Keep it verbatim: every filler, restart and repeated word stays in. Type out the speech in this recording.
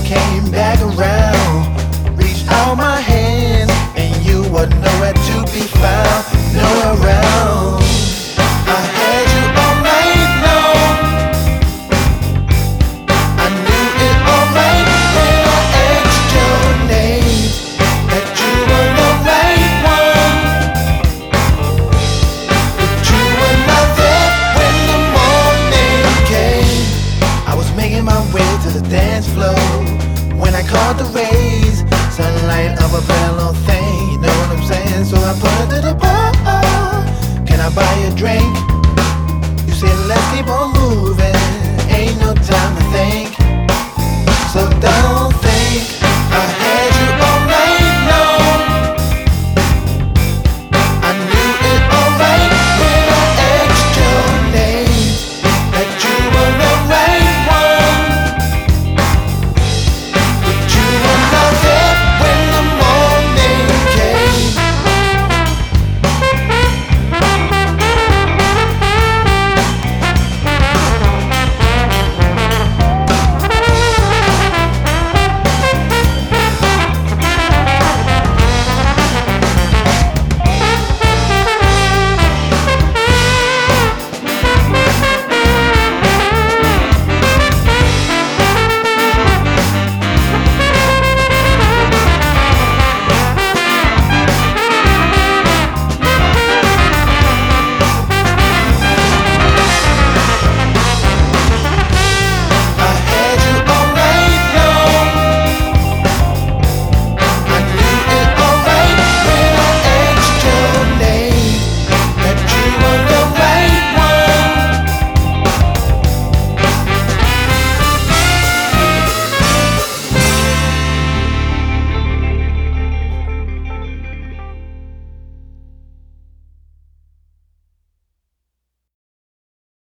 came back around, reached out my hand, and you were nowhere to be found, nowhere around. I had you all night long. I knew it alright when I asked your name, that you were the right one. But you were not there when the morning came. I was making my way to the dance floor when I caught the rays, sunlight of a better little thing, you know what I'm saying? So I put it to the bar. Can I buy you a drink? You said let's keep on moving, ain't no time to think.